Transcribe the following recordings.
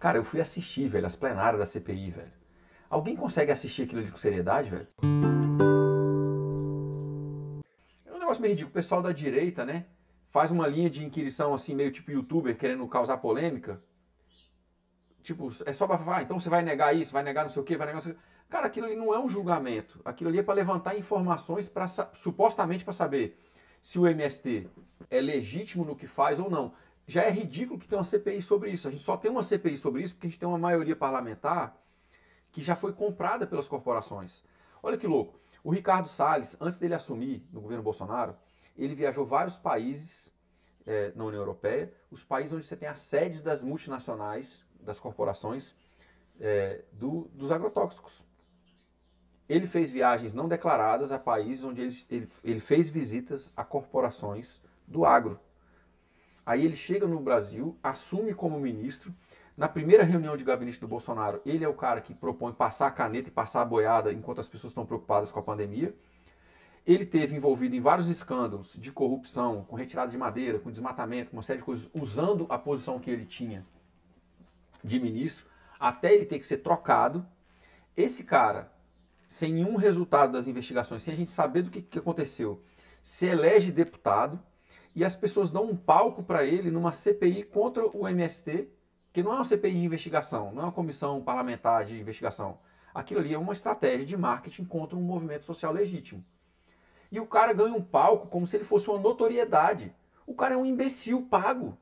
Cara, eu fui assistir, velho, as plenárias da CPI, velho. Alguém consegue assistir aquilo ali com seriedade, velho? É um negócio meio ridículo. O pessoal da direita, né? Faz uma linha de inquirição assim, meio tipo youtuber, querendo causar polêmica. Tipo, é só pra falar, então você vai negar isso, vai negar não sei o quê, vai negar não sei o quê. Cara, aquilo ali não é um julgamento. Aquilo ali é pra levantar informações para supostamente para saber se o MST é legítimo no que faz ou não. Já é ridículo que tenha uma CPI sobre isso. A gente só tem uma CPI sobre isso porque a gente tem uma maioria parlamentar que já foi comprada pelas corporações. Olha que louco. O Ricardo Salles, antes dele assumir no governo Bolsonaro, ele viajou vários países na União Europeia, os países onde você tem as sedes das multinacionais, das corporações, dos agrotóxicos. Ele fez viagens não declaradas a países onde ele fez visitas a corporações do agro. Aí ele chega no Brasil, assume como ministro. Na primeira reunião de gabinete do Bolsonaro, ele é o cara que propõe passar a caneta e passar a boiada enquanto as pessoas estão preocupadas com a pandemia. Ele teve envolvido em vários escândalos de corrupção, com retirada de madeira, com desmatamento, com uma série de coisas, usando a posição que ele tinha de ministro, até ele ter que ser trocado. Esse cara, sem nenhum resultado das investigações, sem a gente saber do que aconteceu, se elege deputado e as pessoas dão um palco para ele numa CPI contra o MST, que não é uma CPI de investigação, não é uma comissão parlamentar de investigação. Aquilo ali é uma estratégia de marketing contra um movimento social legítimo. E o cara ganha um palco como se ele fosse uma notoriedade. O cara é um imbecil pago.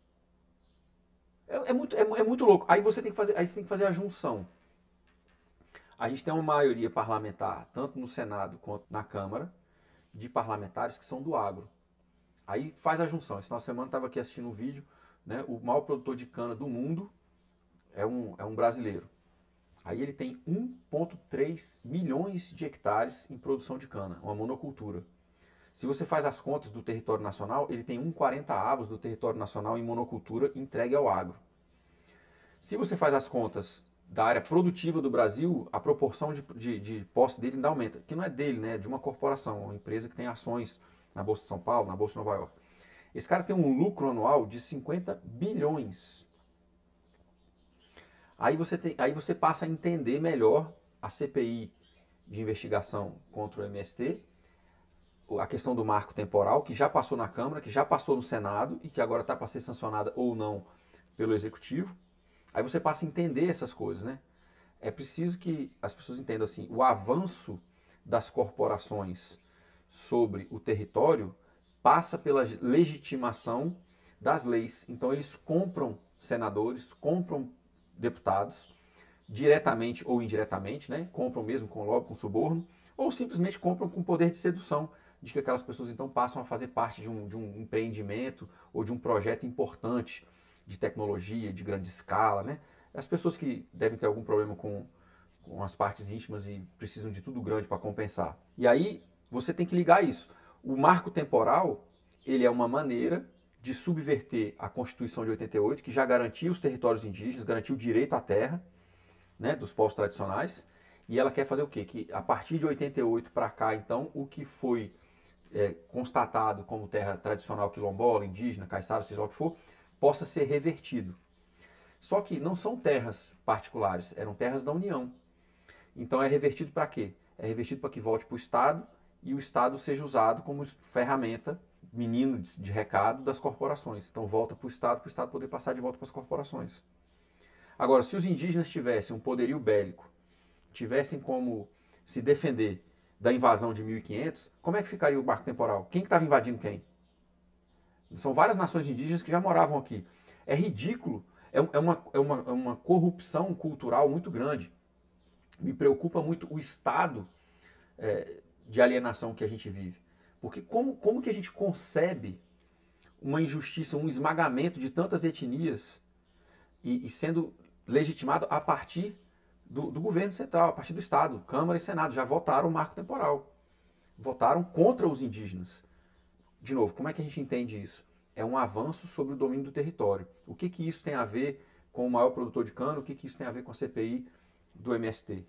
É muito louco. Aí você tem que fazer a junção. A gente tem uma maioria parlamentar, tanto no Senado quanto na Câmara, de parlamentares que são do agro. Aí faz a junção. Esse final de semana eu estava aqui assistindo um vídeo, né? O maior produtor de cana do mundo é um brasileiro. Aí ele tem 1,3 milhões de hectares em produção de cana, uma monocultura. Se você faz as contas do território nacional, ele tem 1,40 avos do território nacional em monocultura entregue ao agro. Se você faz as contas da área produtiva do Brasil, a proporção de posse dele ainda aumenta. Que não é dele, né? É de uma corporação, uma empresa que tem ações na Bolsa de São Paulo, na Bolsa de Nova York. Esse cara tem um lucro anual de 50 bilhões. Aí você passa a entender melhor a CPI de investigação contra o MST, a questão do marco temporal, que já passou na Câmara, que já passou no Senado e que agora está para ser sancionada ou não pelo Executivo. Aí você passa a entender essas coisas, né? É preciso que as pessoas entendam assim, o avanço das corporações sobre o território passa pela legitimação das leis. Então eles compram senadores, compram deputados, diretamente ou indiretamente, né? Compram mesmo com lobby, com suborno, ou simplesmente compram com poder de sedução, de que aquelas pessoas então passam a fazer parte de um empreendimento ou de um projeto importante de tecnologia, de grande escala, né? As pessoas que devem ter algum problema com as partes íntimas e precisam de tudo grande para compensar. E aí você tem que ligar isso. O marco temporal, ele é uma maneira de subverter a Constituição de 88, que já garantia os territórios indígenas, garantia o direito à terra, né, dos povos tradicionais, e ela quer fazer o quê? Que a partir de 88 para cá, então, o que foi constatado como terra tradicional quilombola, indígena, caiçara, seja lá o que for, possa ser revertido. Só que não são terras particulares, eram terras da União. Então é revertido para quê? É revertido para que volte para o Estado e o Estado seja usado como ferramenta, menino de recado das corporações. Então volta para o Estado poder passar de volta para as corporações. Agora, se os indígenas tivessem um poderio bélico, tivessem como se defender da invasão de 1500, como é que ficaria o marco temporal? Quem que estava invadindo quem? São várias nações indígenas que já moravam aqui. É ridículo, é uma corrupção cultural muito grande. Me preocupa muito o estado de alienação que a gente vive. Porque como que a gente concebe uma injustiça, um esmagamento de tantas etnias e sendo legitimado a partir do governo central, a partir do Estado, Câmara e Senado, já votaram o marco temporal. Votaram contra os indígenas. De novo, como é que a gente entende isso? É um avanço sobre o domínio do território. O que isso tem a ver com o maior produtor de cana? O que isso tem a ver com a CPI do MST?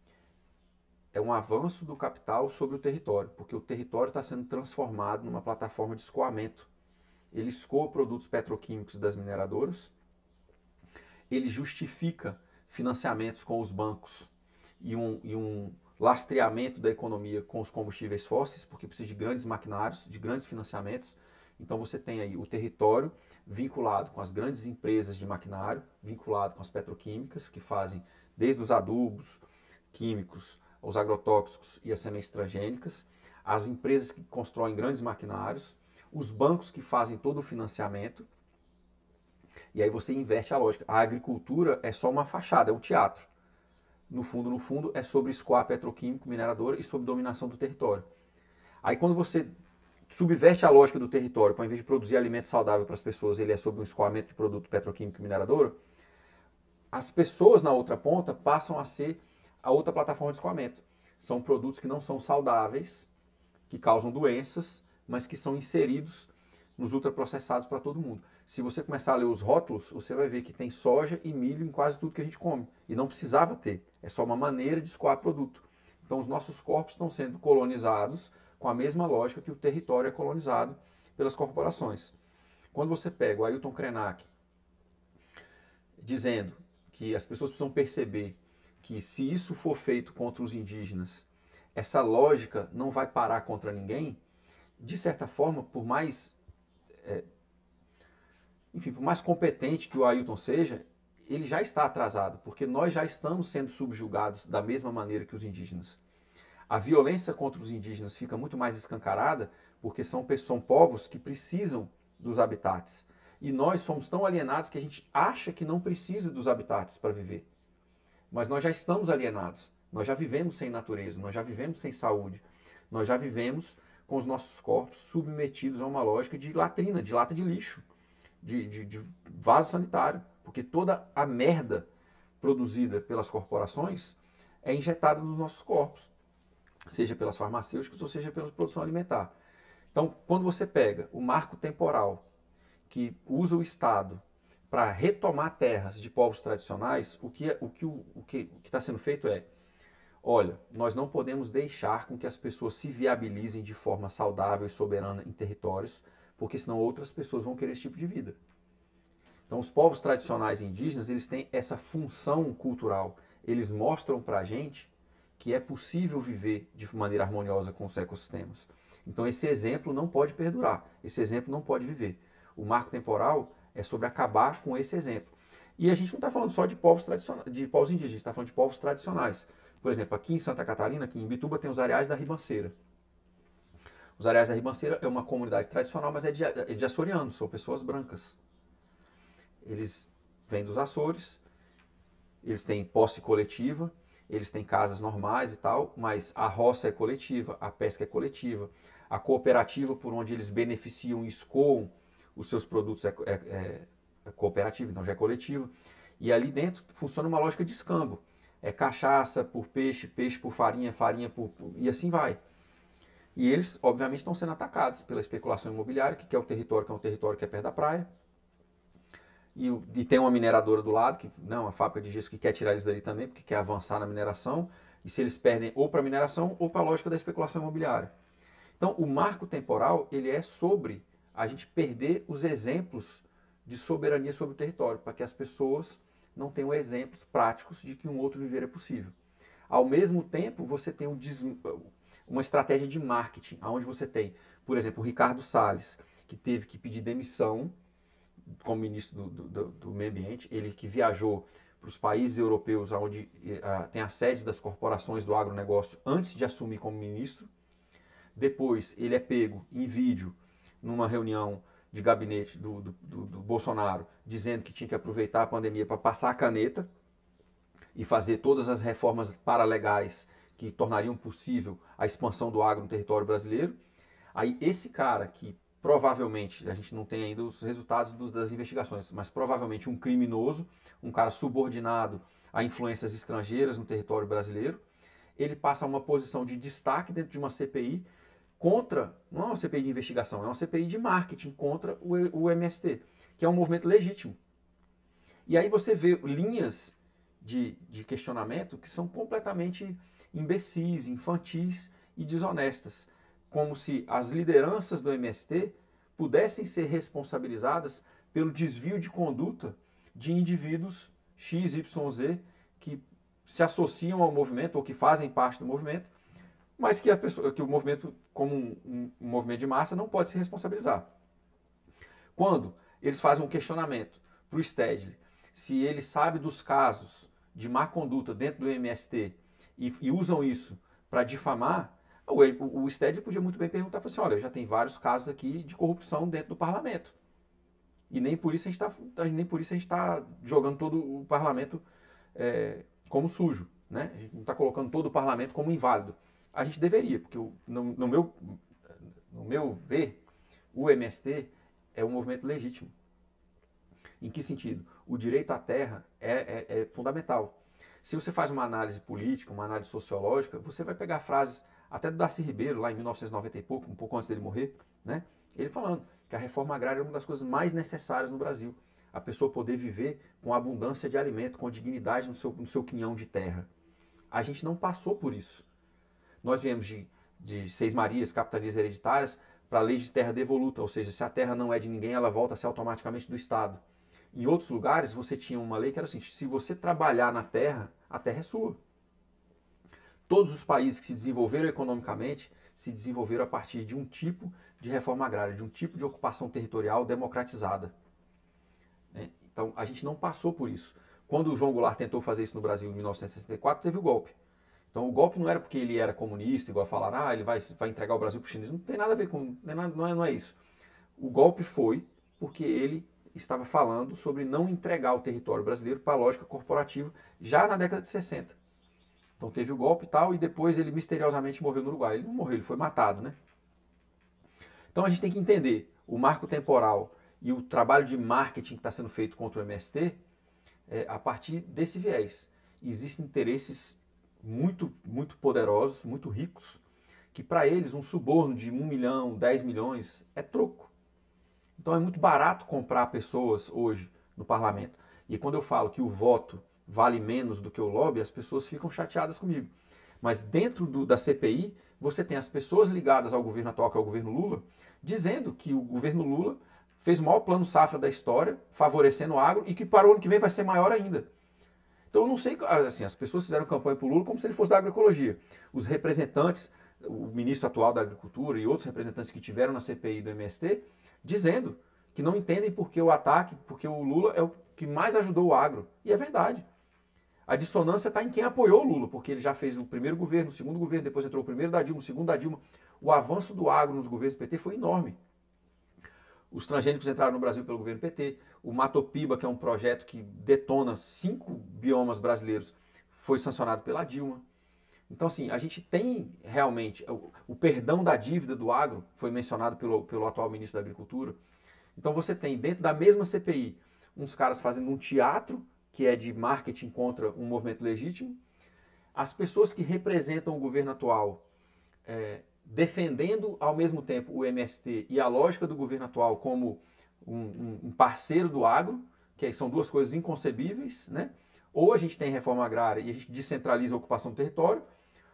É um avanço do capital sobre o território, porque o território está sendo transformado numa plataforma de escoamento. Ele escoa produtos petroquímicos das mineradoras, ele justifica financiamentos com os bancos e um lastreamento da economia com os combustíveis fósseis, porque precisa de grandes maquinários, de grandes financiamentos. Então você tem aí o território vinculado com as grandes empresas de maquinário, vinculado com as petroquímicas, que fazem desde os adubos químicos, os agrotóxicos e as sementes transgênicas, as empresas que constroem grandes maquinários, os bancos que fazem todo o financiamento. E aí você inverte a lógica. A agricultura é só uma fachada, é um teatro. No fundo, é sobre escoar petroquímico, mineradora e sobre dominação do território. Aí quando você subverte a lógica do território, para, ao invés de produzir alimento saudável para as pessoas, ele é sobre um escoamento de produto petroquímico e mineradora, as pessoas na outra ponta passam a ser a outra plataforma de escoamento. São produtos que não são saudáveis, que causam doenças, mas que são inseridos nos ultraprocessados para todo mundo. Se você começar a ler os rótulos, você vai ver que tem soja e milho em quase tudo que a gente come. E não precisava ter. É só uma maneira de escoar produto. Então os nossos corpos estão sendo colonizados com a mesma lógica que o território é colonizado pelas corporações. Quando você pega o Ailton Krenak dizendo que as pessoas precisam perceber que se isso for feito contra os indígenas, essa lógica não vai parar contra ninguém, de certa forma, por mais por mais competente que o Ailton seja, ele já está atrasado, porque nós já estamos sendo subjugados da mesma maneira que os indígenas. A violência contra os indígenas fica muito mais escancarada porque são povos que precisam dos habitats. E nós somos tão alienados que a gente acha que não precisa dos habitats para viver. Mas nós já estamos alienados. Nós já vivemos sem natureza, nós já vivemos sem saúde. Nós já vivemos com os nossos corpos submetidos a uma lógica de latrina, de lata de lixo, de vaso sanitário. Porque toda a merda produzida pelas corporações é injetada nos nossos corpos. Seja pelas farmacêuticas ou seja pela produção alimentar. Então, quando você pega o marco temporal que usa o Estado para retomar terras de povos tradicionais, o que está sendo feito é, olha, nós não podemos deixar com que as pessoas se viabilizem de forma saudável e soberana em territórios, porque senão outras pessoas vão querer esse tipo de vida. Então, os povos tradicionais indígenas, eles têm essa função cultural. Eles mostram para a gente que é possível viver de maneira harmoniosa com os ecossistemas. Então esse exemplo não pode perdurar, esse exemplo não pode viver. O marco temporal é sobre acabar com esse exemplo. E a gente não está falando só de povos tradicionais, de povos indígenas, a gente está falando de povos tradicionais. Por exemplo, aqui em Santa Catarina, aqui em Imbituba, tem os Areais da Ribanceira. Os Areais da Ribanceira é uma comunidade tradicional, mas é de açorianos, são pessoas brancas. Eles vêm dos Açores, eles têm posse coletiva, eles têm casas normais e tal, mas a roça é coletiva, a pesca é coletiva, a cooperativa por onde eles beneficiam e escoam os seus produtos é cooperativa, então já é coletiva. E ali dentro funciona uma lógica de escambo. É cachaça por peixe, peixe por farinha, farinha e assim vai. E eles, obviamente, estão sendo atacados pela especulação imobiliária, que é o território que é perto da praia. E tem uma mineradora do lado, uma fábrica de gesso que quer tirar eles dali também, porque quer avançar na mineração. E se eles perdem ou para a mineração ou para a lógica da especulação imobiliária. Então, o marco temporal ele é sobre a gente perder os exemplos de soberania sobre o território, para que as pessoas não tenham exemplos práticos de que um outro viver é possível. Ao mesmo tempo, você tem uma estratégia de marketing, onde você tem, por exemplo, o Ricardo Salles, que teve que pedir demissão como ministro do Meio Ambiente, ele que viajou para os países europeus onde tem a sede das corporações do agronegócio antes de assumir como ministro. Depois ele é pego em vídeo numa reunião de gabinete do Bolsonaro, dizendo que tinha que aproveitar a pandemia para passar a caneta e fazer todas as reformas paralegais que tornariam possível a expansão do agro no território brasileiro. Aí esse cara que provavelmente, a gente não tem ainda os resultados das investigações, mas provavelmente um criminoso, um cara subordinado a influências estrangeiras no território brasileiro, ele passa a uma posição de destaque dentro de uma CPI contra, não é uma CPI de investigação, é uma CPI de marketing contra o MST, que é um movimento legítimo. E aí você vê linhas de questionamento que são completamente imbecis, infantis e desonestas, como se as lideranças do MST pudessem ser responsabilizadas pelo desvio de conduta de indivíduos X, Y, Z que se associam ao movimento ou que fazem parte do movimento, mas que o movimento, como um movimento de massa, não pode se responsabilizar. Quando eles fazem um questionamento para o Stedley, se ele sabe dos casos de má conduta dentro do MST e usam isso para difamar, o Stedley podia muito bem perguntar assim, olha, já tem vários casos aqui de corrupção dentro do parlamento. E nem por isso a gente está jogando todo o parlamento como sujo. Né? A gente não está colocando todo o parlamento como inválido. A gente deveria, porque no meu ver, o MST é um movimento legítimo. Em que sentido? O direito à terra é fundamental. Se você faz uma análise política, uma análise sociológica, você vai pegar frases até do Darcy Ribeiro, lá em 1990 e pouco, um pouco antes dele morrer, né? Ele falando que a reforma agrária é uma das coisas mais necessárias no Brasil. A pessoa poder viver com abundância de alimento, com dignidade no seu quinhão de terra. A gente não passou por isso. Nós viemos de Seis Marias, capitanias hereditárias, para a lei de terra devoluta, ou seja, se a terra não é de ninguém, ela volta a ser automaticamente do Estado. Em outros lugares, você tinha uma lei que era assim, se você trabalhar na terra, a terra é sua. Todos os países que se desenvolveram economicamente se desenvolveram a partir de um tipo de reforma agrária, de um tipo de ocupação territorial democratizada. Então, a gente não passou por isso. Quando o João Goulart tentou fazer isso no Brasil em 1964, teve o golpe. Então, o golpe não era porque ele era comunista, igual falaram, ele vai entregar o Brasil para os chineses. Não tem nada a ver com... Não é isso. O golpe foi porque ele estava falando sobre não entregar o território brasileiro para a lógica corporativa já na década de 60. Então teve o golpe e tal, e depois ele misteriosamente morreu no Uruguai. Ele não morreu, ele foi matado, né? Então a gente tem que entender o marco temporal e o trabalho de marketing que está sendo feito contra o MST a partir desse viés. Existem interesses muito, muito poderosos, muito ricos, que para eles um suborno de 1 milhão, 10 milhões é troco. Então é muito barato comprar pessoas hoje no parlamento. E quando eu falo que o voto vale menos do que o lobby, as pessoas ficam chateadas comigo. Mas dentro da CPI, você tem as pessoas ligadas ao governo atual, que é o governo Lula, dizendo que o governo Lula fez o maior plano safra da história, favorecendo o agro, e que para o ano que vem vai ser maior ainda. Então eu não sei, assim, as pessoas fizeram campanha para o Lula como se ele fosse da agroecologia. Os representantes, o ministro atual da Agricultura e outros representantes que tiveram na CPI do MST, dizendo que não entendem por que o ataque, porque o Lula é o que mais ajudou o agro. E é verdade. A dissonância está em quem apoiou o Lula, porque ele já fez o primeiro governo, o segundo governo, depois entrou o primeiro da Dilma, o segundo da Dilma. O avanço do agro nos governos do PT foi enorme. Os transgênicos entraram no Brasil pelo governo PT. O Matopiba, que é um projeto que detona 5 biomas brasileiros, foi sancionado pela Dilma. Então, assim, a gente tem realmente o perdão da dívida do agro, foi mencionado pelo atual ministro da Agricultura. Então, você tem dentro da mesma CPI uns caras fazendo um teatro que é de marketing contra um movimento legítimo, as pessoas que representam o governo atual defendendo ao mesmo tempo o MST e a lógica do governo atual como um parceiro do agro, que são duas coisas inconcebíveis, né? Ou a gente tem reforma agrária e a gente descentraliza a ocupação do território,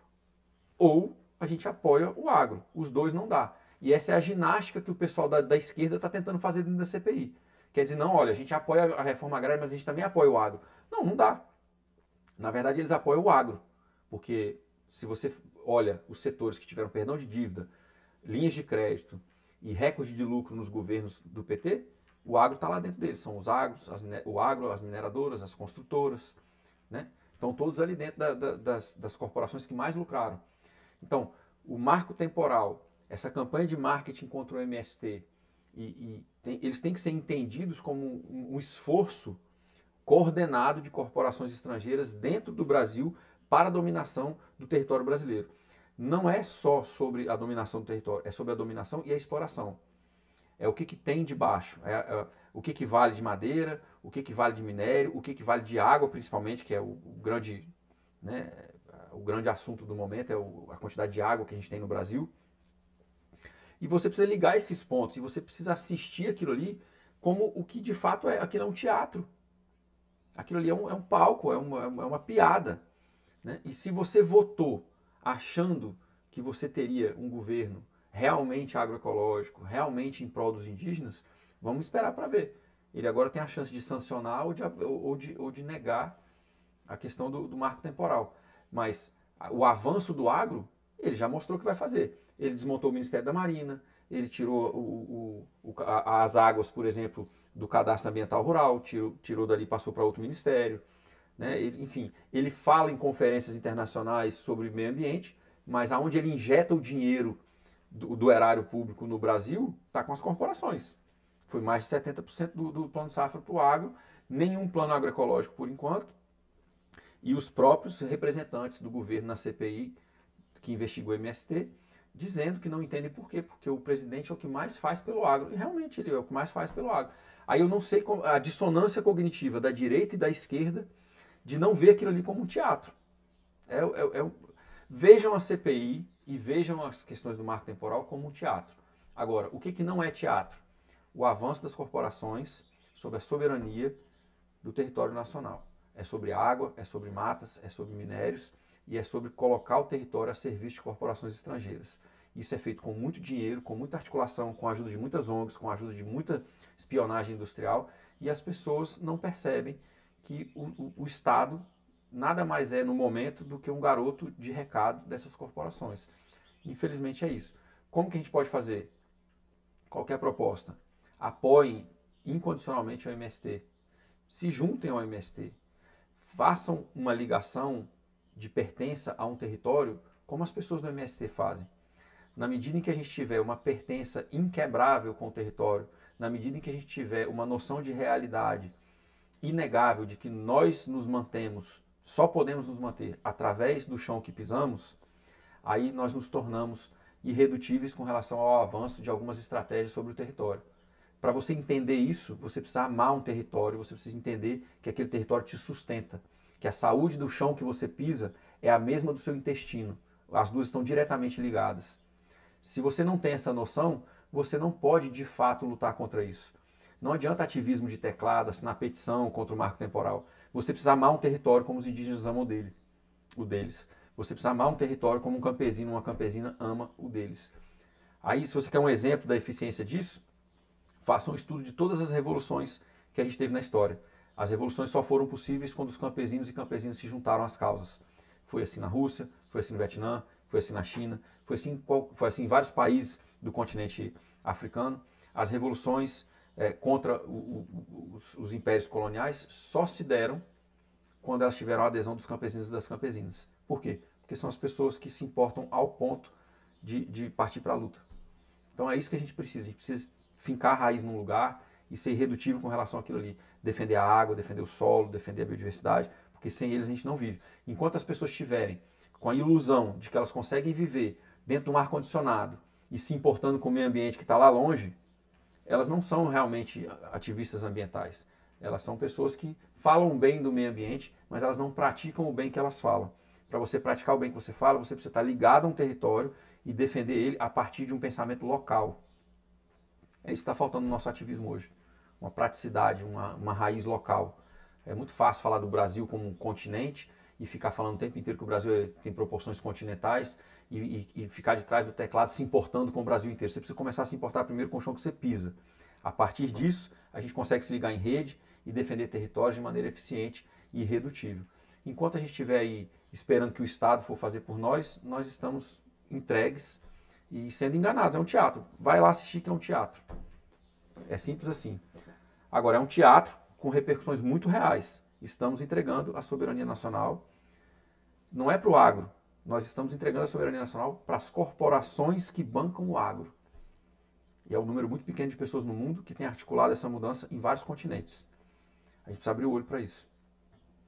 ou a gente apoia o agro. Os dois não dá. E essa é a ginástica que o pessoal da esquerda está tentando fazer dentro da CPI. Quer dizer, não, olha, a gente apoia a reforma agrária, mas a gente também apoia o agro. Não, não dá. Na verdade, eles apoiam o agro. Porque se você olha os setores que tiveram perdão de dívida, linhas de crédito e recorde de lucro nos governos do PT, o agro está lá dentro deles. São os agros, o agro, as mineradoras, as construtoras, né? Estão todos ali dentro das corporações que mais lucraram. Então, o marco temporal, essa campanha de marketing contra o MST, eles têm que ser entendidos como um esforço coordenado de corporações estrangeiras dentro do Brasil para a dominação do território brasileiro. Não é só sobre a dominação do território, é sobre a dominação e a exploração. É o que tem debaixo, o que vale de madeira, o que vale de minério, o que vale de água, principalmente, que é o grande, né, o grande assunto do momento, é a quantidade de água que a gente tem no Brasil. E você precisa ligar esses pontos, e você precisa assistir aquilo ali como o que de fato é. Aquilo é um teatro. Aquilo ali é um palco, é uma piada. Né? E se você votou achando que você teria um governo realmente agroecológico, realmente em prol dos indígenas, vamos esperar para ver. ele agora tem a chance de sancionar ou de negar a questão do marco temporal. Mas o avanço do agro, ele já mostrou que vai fazer. Ele desmontou o Ministério da Marina, ele tirou as águas, por exemplo, do cadastro ambiental rural, tirou dali e passou para outro ministério. Né? Enfim, ele fala em conferências internacionais sobre meio ambiente, mas aonde ele injeta o dinheiro do erário público no Brasil está com as corporações. Foi mais de 70% do plano safra para o agro, nenhum plano agroecológico por enquanto, e os próprios representantes do governo na CPI, que investigou o MST, dizendo que não entendem por quê, porque o presidente é o que mais faz pelo agro, e realmente ele é o que mais faz pelo agro. Aí eu não sei a dissonância cognitiva da direita e da esquerda de não ver aquilo ali como um teatro. Vejam a CPI e vejam as questões do marco temporal como um teatro. Agora, o que não é teatro? O avanço das corporações sobre a soberania do território nacional. É sobre água, é sobre matas, é sobre minérios e é sobre colocar o território a serviço de corporações estrangeiras. Isso é feito com muito dinheiro, com muita articulação, com a ajuda de muitas ONGs, com a ajuda de muita espionagem industrial, e as pessoas não percebem que o Estado nada mais é no momento do que um garoto de recado dessas corporações. Infelizmente é isso. Como que a gente pode fazer? Qualquer proposta. Apoiem incondicionalmente o MST. Se juntem ao MST. Façam uma ligação de pertença a um território como as pessoas do MST fazem. Na medida em que a gente tiver uma pertença inquebrável com o território, na medida em que a gente tiver uma noção de realidade inegável de que nós nos mantemos, só podemos nos manter através do chão que pisamos, aí nós nos tornamos irredutíveis com relação ao avanço de algumas estratégias sobre o território. Para você entender isso, você precisa amar um território, você precisa entender que aquele território te sustenta, que a saúde do chão que você pisa é a mesma do seu intestino. As duas estão diretamente ligadas. Se você não tem essa noção, você não pode de fato lutar contra isso. Não adianta ativismo de teclado, assinar petição contra o marco temporal. Você precisa amar um território como os indígenas amam o deles. Você precisa amar um território como um campesino, uma campesina ama o deles. Aí, se você quer um exemplo da eficiência disso, faça um estudo de todas as revoluções que a gente teve na história. As revoluções só foram possíveis quando os campesinos e campesinas se juntaram às causas. Foi assim na Rússia, foi assim no Vietnã, foi assim na China, foi assim em vários países do continente africano. As revoluções contra os impérios coloniais só se deram quando elas tiveram a adesão dos campesinos e das campesinas. Por quê? Porque são as pessoas que se importam ao ponto de partir para a luta. Então é isso que a gente precisa fincar a raiz num lugar e ser irredutível com relação àquilo ali. Defender a água, defender o solo, defender a biodiversidade, porque sem eles a gente não vive. Enquanto as pessoas estiverem com a ilusão de que elas conseguem viver dentro de um ar-condicionado e se importando com o meio ambiente que está lá longe, elas não são realmente ativistas ambientais. Elas são pessoas que falam bem do meio ambiente, mas elas não praticam o bem que elas falam. Para você praticar o bem que você fala, você precisa estar ligado a um território e defender ele a partir de um pensamento local. É isso que está faltando no nosso ativismo hoje. Uma praticidade, uma raiz local. É muito fácil falar do Brasil como um continente e ficar falando o tempo inteiro que o Brasil tem proporções continentais e ficar de trás do teclado se importando com o Brasil inteiro. Você precisa começar a se importar primeiro com o chão que você pisa. A partir disso, a gente consegue se ligar em rede e defender territórios de maneira eficiente e irredutível. Enquanto a gente estiver aí esperando que o Estado for fazer por nós, nós estamos entregues e sendo enganados. É um teatro. Vai lá assistir que é um teatro. É simples assim. Agora, é um teatro com repercussões muito reais. Estamos entregando a soberania nacional. Não é para o agro. Nós estamos entregando a soberania nacional para as corporações que bancam o agro. E é um número muito pequeno de pessoas no mundo que tem articulado essa mudança em vários continentes. A gente precisa abrir o olho para isso.